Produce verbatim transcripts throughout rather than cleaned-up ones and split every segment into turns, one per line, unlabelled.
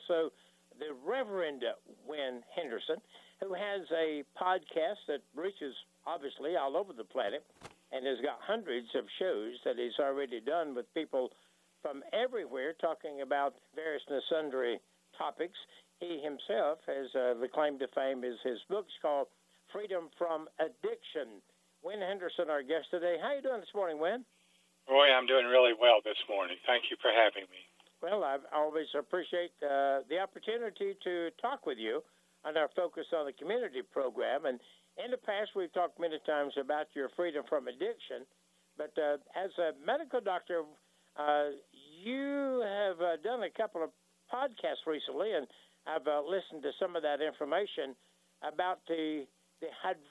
also the Reverend Win Henderson, who has a podcast that reaches, obviously, all over the planet and has got hundreds of shows that he's already done with people from everywhere talking about various and sundry topics. He himself has uh, the claim to fame is his book's called Freedom from Addiction. Win Henderson, our guest today. How are you doing this morning, Win?
Roy, I'm doing really well this morning. Thank you for having me.
Well, I always appreciate uh, the opportunity to talk with you on our Focus on the Community program. And in the past, we've talked many times about your freedom from addiction. But uh, as a medical doctor, uh, you have uh, done a couple of podcasts recently, and I've uh, listened to some of that information about the the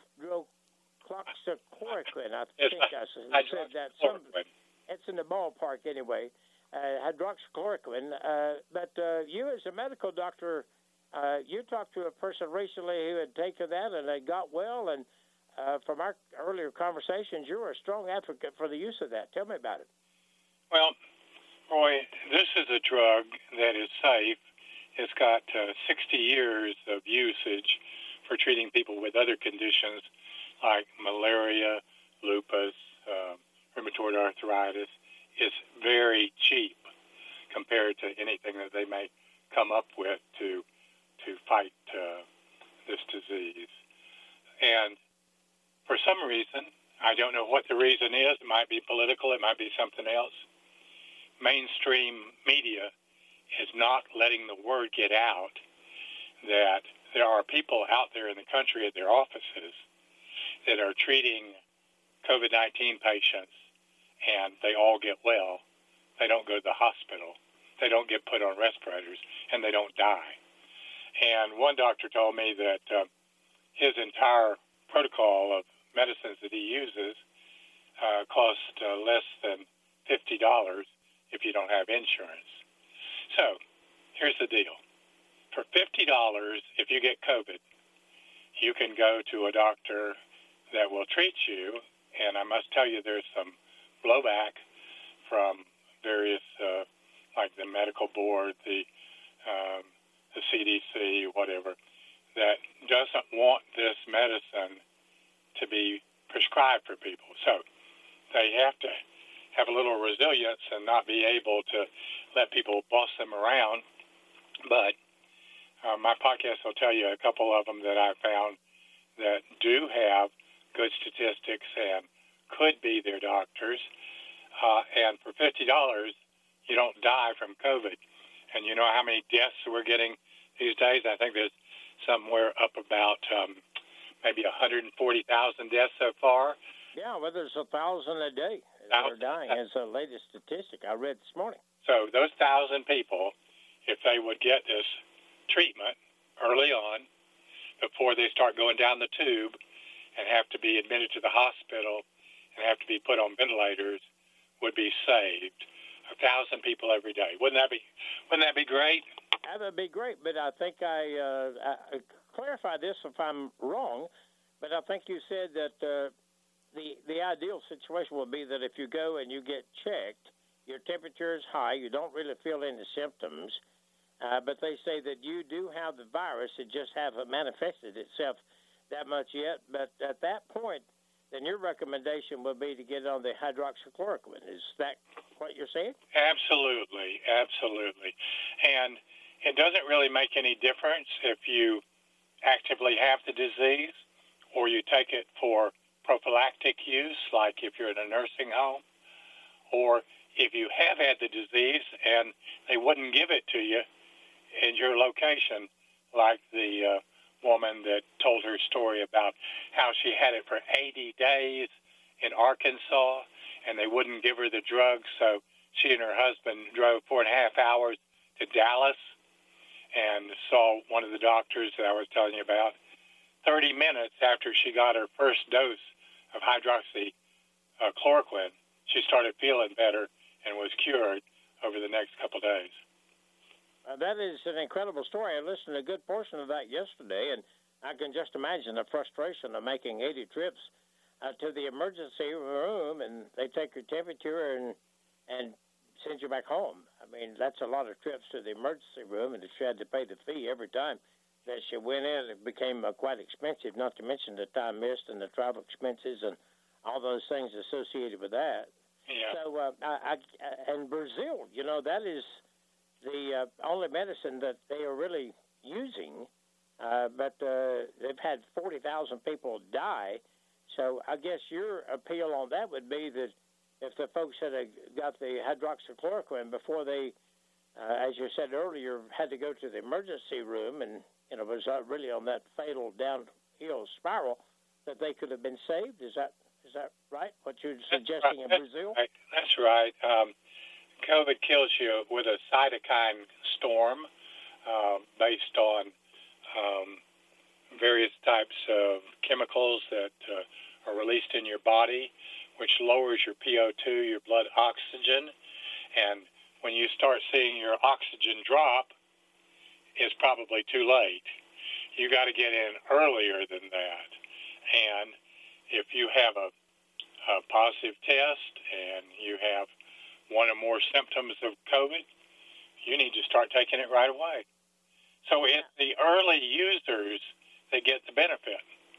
hydroxychloroquine. I think I said that. Some, it's in the ballpark anyway. Uh, hydroxychloroquine, uh, but uh, you as a medical doctor, uh, you talked to a person recently who had taken that and they got well, and uh, from our earlier conversations, you were a strong advocate for the use of that. Tell me about it.
Well, Roy, this is a drug that is safe. It's got uh, sixty years of usage for treating people with other conditions like malaria, lupus, uh, rheumatoid arthritis. Is very cheap compared to anything that they may come up with to to fight uh, this disease. And for some reason, I don't know what the reason is. It might be political. It might be something else. Mainstream media is not letting the word get out that there are people out there in the country at their offices that are treating COVID nineteen patients, and they all get well. They don't go to the hospital. They don't get put on respirators, and they don't die. And one doctor told me that uh, his entire protocol of medicines that he uses uh, cost uh, less than fifty dollars if you don't have insurance. So here's the deal. For fifty dollars, if you get COVID, you can go to a doctor that will treat you, and I must tell you there's some blowback from various, uh, like the medical board, the um, the C D C, whatever, that doesn't want this medicine to be prescribed for people. So they have to have a little resilience and not be able to let people boss them around. But uh, my podcast will tell you a couple of them that I found that do have good statistics and could be their doctors, uh, and for fifty dollars, you don't die from COVID. And you know how many deaths we're getting these days? I think there's somewhere up about um, maybe one hundred forty thousand deaths so far.
Yeah, well, there's a thousand a day that are dying. It's the latest statistic I read this morning.
So those thousand people, if they would get this treatment early on, before they start going down the tube and have to be admitted to the hospital and have to be put on ventilators, would be saved. A thousand people every day. Wouldn't that be? Wouldn't that be great?
That would be great. But I think I, uh, I clarify this if I'm wrong. But I think you said that uh, the the ideal situation would be that if you go and you get checked, your temperature is high, you don't really feel any symptoms, uh, but they say that you do have the virus. It just hasn't manifested itself that much yet. But at that point, then your recommendation would be to get on the hydroxychloroquine. Is that what you're saying?
Absolutely, absolutely. And it doesn't really make any difference if you actively have the disease or you take it for prophylactic use, like if you're in a nursing home, or if you have had the disease and they wouldn't give it to you in your location, like the uh, woman that told her story about how she had it for eighty days in Arkansas, and they wouldn't give her the drugs, so she and her husband drove four and a half hours to Dallas and saw one of the doctors that I was telling you about. thirty minutes after she got her first dose of hydroxychloroquine, she started feeling better and was cured over the next couple of days.
Uh, that is an incredible story. I listened to a good portion of that yesterday, and I can just imagine the frustration of making eighty trips uh, to the emergency room, and they take your temperature and and send you back home. I mean, that's a lot of trips to the emergency room, and if she had to pay the fee every time that she went in, it became uh, quite expensive, not to mention the time missed and the travel expenses and all those things associated with that.
Yeah.
So, uh, I, I, and Brazil, you know, that is the uh, only medicine that they are really using, uh, but uh, they've had forty thousand people die. So I guess your appeal on that would be that if the folks had got the hydroxychloroquine before they, uh, as you said earlier, had to go to the emergency room and, you know, was not really on that fatal downhill spiral, that they could have been saved? Is that is that right, what you're suggesting in Brazil?
Right. That's right. Um, COVID kills you with a cytokine storm uh, based on um, various types of chemicals that uh, are released in your body, which lowers your P O two, your blood oxygen. And when you start seeing your oxygen drop, it's probably too late. You got to get in earlier than that. And if you have a, a positive test and you have one or more symptoms of COVID, you need to start taking it right away. So it's the early users that get the benefit.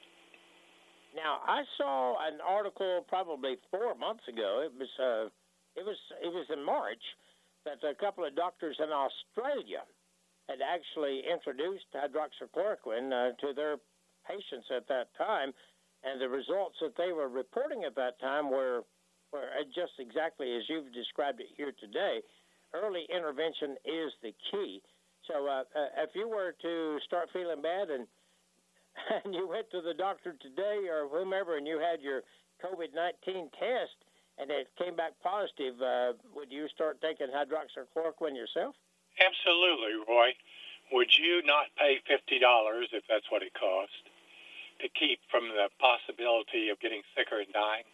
Now, I saw an article probably four months ago. It was uh, it was it was in March that a couple of doctors in Australia had actually introduced hydroxychloroquine uh, to their patients at that time, and the results that they were reporting at that time were were just exactly as you've described it here today. Early intervention is the key. So, uh, uh, if you were to start feeling bad and and you went to the doctor today or whomever and you had your COVID nineteen test and it came back positive, uh, would you start taking hydroxychloroquine yourself?
Absolutely, Roy. Would you not pay fifty dollars, if that's what it cost, to keep from the possibility of getting sicker and dying?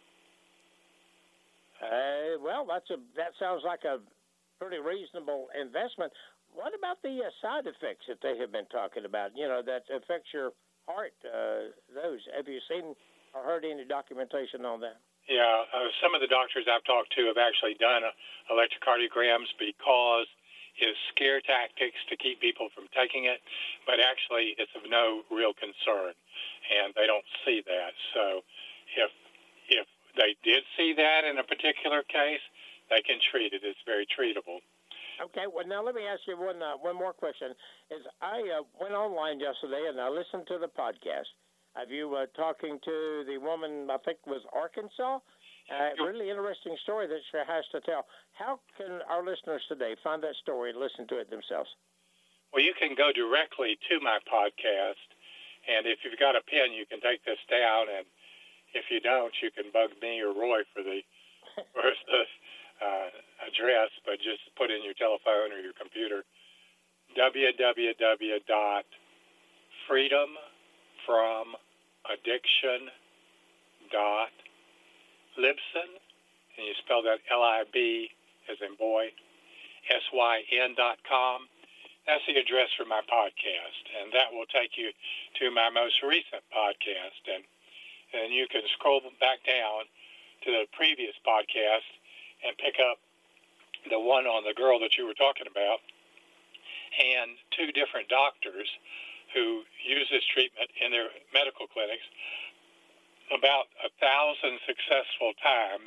Uh, well, that's a that sounds like a pretty reasonable investment. What about the uh, side effects that they have been talking about, you know, that affects your heart, uh, those? Have you seen or heard any documentation on that?
Yeah, uh, some of the doctors I've talked to have actually done uh, electrocardiograms because it's scare tactics to keep people from taking it, but actually it's of no real concern, and they don't see that. So if if they did see that in a particular case, they can treat it. It's very treatable.
Okay, well, now let me ask you one uh, one more question. Is I uh, went online yesterday and I listened to the podcast. Have you uh, talking to the woman, I think it was Arkansas? Uh, really interesting story that she has to tell. How can our listeners today find that story and listen to it themselves?
Well, you can go directly to my podcast, and if you've got a pen, you can take this down, and if you don't, you can bug me or Roy for the, for the uh, address, but just put in your telephone or your computer, w w w dot freedom from addiction dot libsyn, and you spell that L I B as in boy, S Y N dot com. That's the address for my podcast, and that will take you to my most recent podcast, and and you can scroll back down to the previous podcast and pick up the one on the girl that you were talking about, and two different doctors who use this treatment in their medical clinics, about a thousand successful times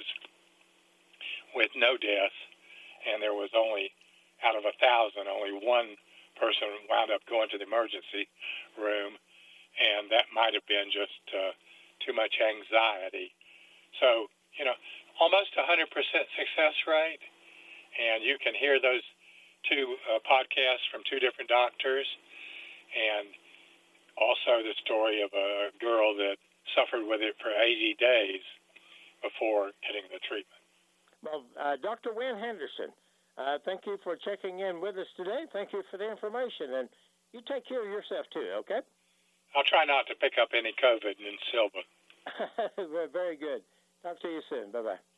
with no deaths, and there was only, out of a thousand, only one person wound up going to the emergency room, and that might have been just uh, too much anxiety. So, you know, almost one hundred percent success rate, and you can hear those two uh, podcasts from two different doctors, and also the story of a girl that suffered with it for eighty days before getting the treatment.
Well, uh, Doctor Wynn Henderson, uh, thank you for checking in with us today. Thank you for the information, and you take care of yourself too, okay?
I'll try not to pick up any COVID in Silva.
Very good. Talk to you soon. Bye-bye.